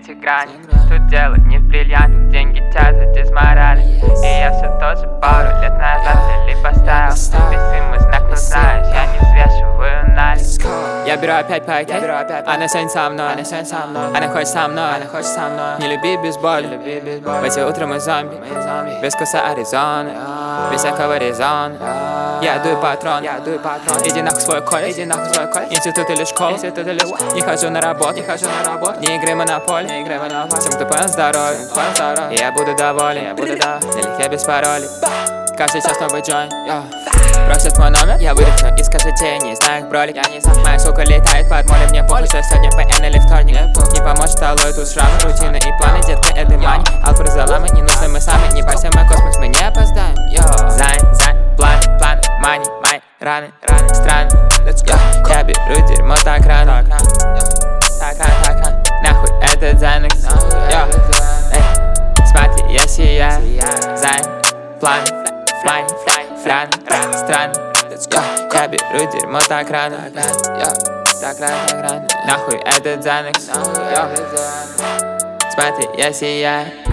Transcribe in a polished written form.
эти грани. Тут дело не в бриллиантах, деньги тянут из морали. И я все тот же пару лет назад цели поставил. Весимый знак, но знаешь, я не взвешиваю налик. Я беру опять пайки, она сегодня со мной, она хочет со мной, не люби без боли. В эти утра мы зомби, без вкуса Аризоны, без всякого резона. Я дую патрон, иди нахуй свой колледж, институт или школа. Не хожу на работу, не играй монополь. Всем, кто понял здоровье, я буду доволен, налегке без паролей. Каждый час новый джойн. Просят мой номер, я выдохну и скажите, не знаю их бролик. Моя сука летает под молем, мне похуй, что сегодня ПН или вторник. Не поможет второй, тут шрам, рутина и планы, детка, это мани. Алфред заломы, не нужны мы сами, не бойся мой космос, мы не опоздаем. Зайн, план, мани, мои раны, страны. Я беру дерьмо так рано, нахуй этот Зайнекс. Смотри, я сияю, Зайн, план, мани, страны. Я беру дерьмо так рано, нахуй этот Зайнекс. Смотри, я сияю.